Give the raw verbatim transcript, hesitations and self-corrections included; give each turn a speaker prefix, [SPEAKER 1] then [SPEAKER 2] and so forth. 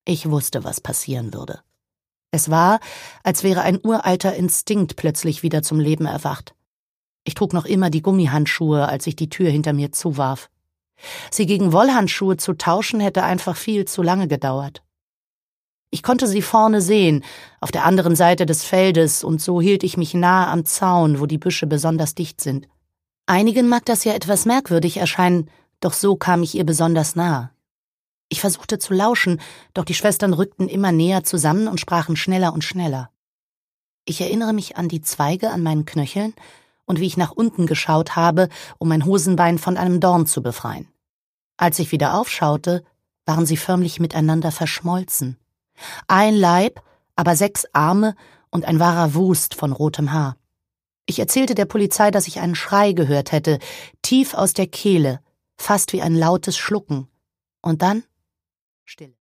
[SPEAKER 1] Ich wusste, was passieren würde. Es war, als wäre ein uralter Instinkt plötzlich wieder zum Leben erwacht. Ich trug noch immer die Gummihandschuhe, als ich die Tür hinter mir zuwarf. Sie gegen Wollhandschuhe zu tauschen, hätte einfach viel zu lange gedauert. Ich konnte sie vorne sehen, auf der anderen Seite des Feldes, und so hielt ich mich nahe am Zaun, wo die Büsche besonders dicht sind. Einigen mag das ja etwas merkwürdig erscheinen, doch so kam ich ihr besonders nahe. Ich versuchte zu lauschen, doch die Schwestern rückten immer näher zusammen und sprachen schneller und schneller. Ich erinnere mich an die Zweige an meinen Knöcheln und wie ich nach unten geschaut habe, um mein Hosenbein von einem Dorn zu befreien. Als ich wieder aufschaute, waren sie förmlich miteinander verschmolzen. Ein Leib, aber sechs Arme und ein wahrer Wust von rotem Haar. Ich erzählte der Polizei, dass ich einen Schrei gehört hätte, tief aus der Kehle, fast wie ein lautes Schlucken. Und dann Stille.